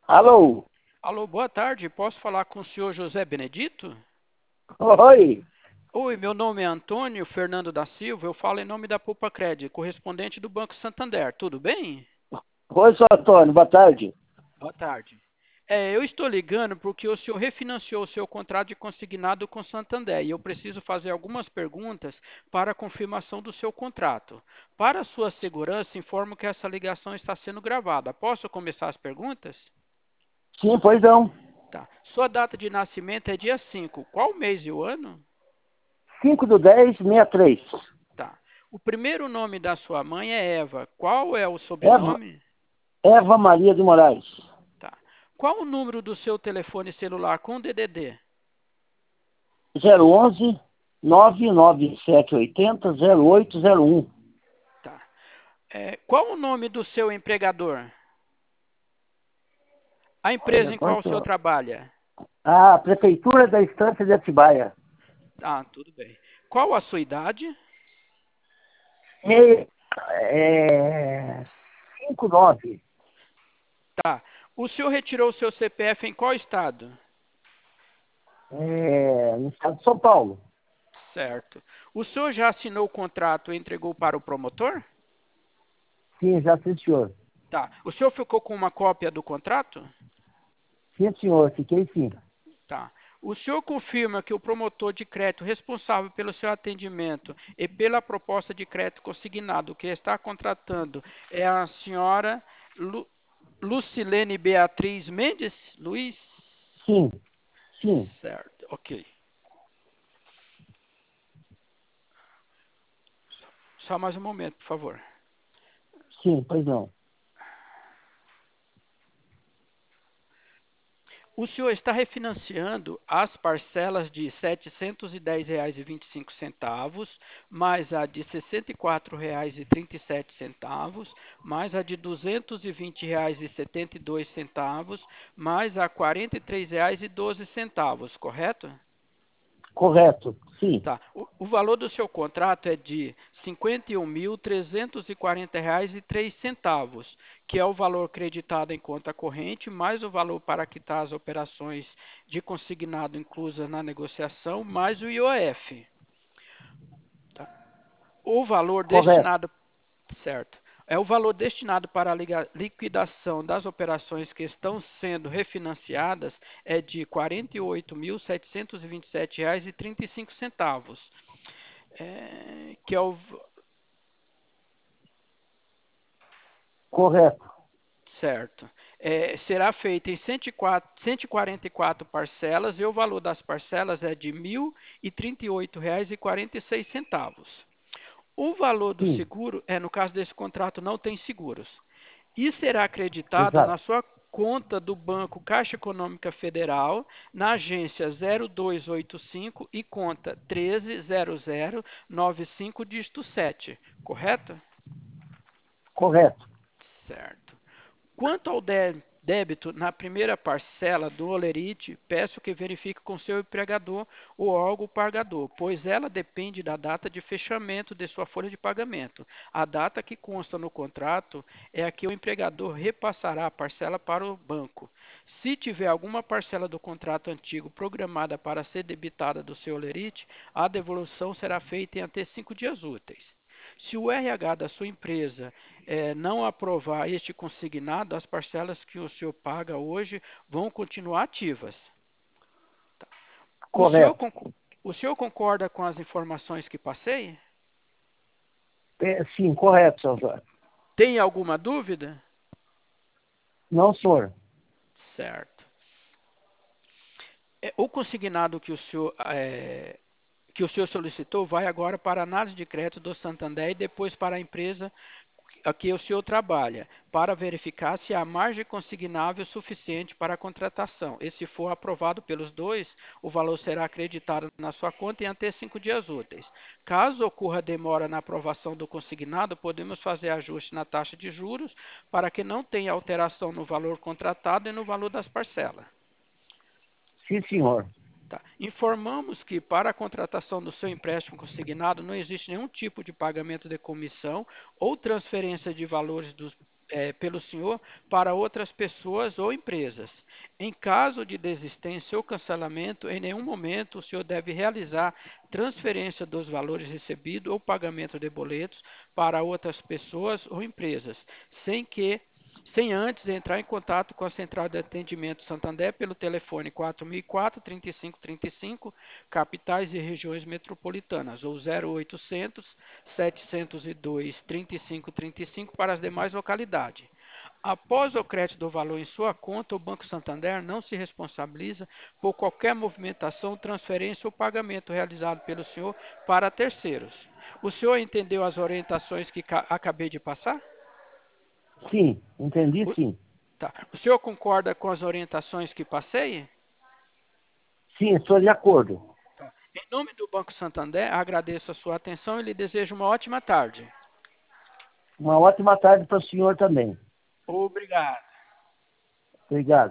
Alô? Alô, boa tarde. Posso falar com o senhor José Benedito? Oi. Oi, meu nome é Antônio Fernando da Silva. Eu falo em nome da Poupa Cred, correspondente do Banco Santander. Tudo bem? Oi, seu Antônio, boa tarde. Boa tarde. Eu estou ligando porque o senhor refinanciou o seu contrato de consignado com o Santander e eu preciso fazer algumas perguntas para a confirmação do seu contrato. Para a sua segurança, informo que essa ligação está sendo gravada. Posso começar as perguntas? Sim, pois não. Tá. Sua data de nascimento é dia 5. Qual mês e o ano? 5/10/63. Tá. O primeiro nome da sua mãe é Eva. Qual é o Eva, sobrenome? Eva Maria de Moraes. Tá. Qual o número do seu telefone celular com DDD? 011 99780 0801. Tá. Qual o nome do seu empregador? A Olha, empresa em agora qual o senhor tô... trabalha? A Prefeitura da Estância de Atibaia. Ah, tudo bem. Qual a sua idade? E, é... 59. Tá. O senhor retirou o seu CPF em qual estado? No estado de São Paulo. Certo. O senhor já assinou o contrato e entregou para o promotor? Sim, já sim, senhor. Tá. O senhor ficou com uma cópia do contrato? Sim, senhor, fiquei sim. Tá. O senhor confirma que o promotor de crédito responsável pelo seu atendimento e pela proposta de crédito consignado que está contratando é a senhora Lucilene Beatriz Mendes Luiz? Sim, sim, Certo, ok. Só mais um momento, por favor. sim, pois não. O senhor está refinanciando as parcelas de R$ 710,25, mais a de R$ 64,37, mais a de R$ 220,72, mais a R$ 43,12, correto? Correto, sim. Tá. O valor do seu contrato é de R$ 51.340,03, que é o valor creditado em conta corrente, mais o valor para quitar as operações de consignado inclusas na negociação, mais o IOF. Tá? O valor Correto. destinado, certo, é o valor destinado para a liquidação das operações que estão sendo refinanciadas é de R$ 48.727,35. Que é o Correto. certo. Será feito em 144 parcelas e o valor das parcelas é de R$ 1.038,46. O valor do Sim, seguro, no caso desse contrato, não tem seguros. E será acreditado na exato. sua conta do Banco Caixa Econômica Federal, na agência 0285 e conta 130095 dígito 7, correto? Correto. Certo. Quanto ao débito na primeira parcela do holerite, peço que verifique com seu empregador ou órgão pagador, pois ela depende da data de fechamento de sua folha de pagamento. A data que consta no contrato é a que o empregador repassará a parcela para o banco. Se tiver alguma parcela do contrato antigo programada para ser debitada do seu holerite, a devolução será feita em até 5 dias úteis. Se o RH da sua empresa não aprovar este consignado, as parcelas que o senhor paga hoje vão continuar ativas. O senhor, Correto. o senhor concorda com as informações que passei? Sim, correto, seu Antônio. Tem alguma dúvida? Não, senhor. Certo. O consignado que o senhor solicitou vai agora para a análise de crédito do Santander e depois para a empresa a que o senhor trabalha, para verificar se há margem consignável suficiente para a contratação. E se for aprovado pelos dois, o valor será acreditado na sua conta em até 5 dias úteis. Caso ocorra demora na aprovação do consignado, podemos fazer ajuste na taxa de juros para que não tenha alteração no valor contratado e no valor das parcelas. Sim, senhor. Tá. Informamos que para a contratação do seu empréstimo consignado não existe nenhum tipo de pagamento de comissão ou transferência de valores pelo senhor para outras pessoas ou empresas. Em caso de desistência ou cancelamento, em nenhum momento o senhor deve realizar transferência dos valores recebidos ou pagamento de boletos para outras pessoas ou empresas, sem antes entrar em contato com a Central de Atendimento Santander pelo telefone 4004-3535, capitais e regiões metropolitanas, ou 0800-702-3535 para as demais localidades. Após o crédito do valor em sua conta, o Banco Santander não se responsabiliza por qualquer movimentação, transferência ou pagamento realizado pelo senhor para terceiros. O senhor entendeu as orientações que acabei de passar? Sim, entendi O, sim. tá. O senhor concorda com as orientações que passei? Sim, estou de acordo. Em nome do Banco Santander, agradeço a sua atenção e lhe desejo uma ótima tarde. Uma ótima tarde para o senhor também. Obrigado. Obrigado.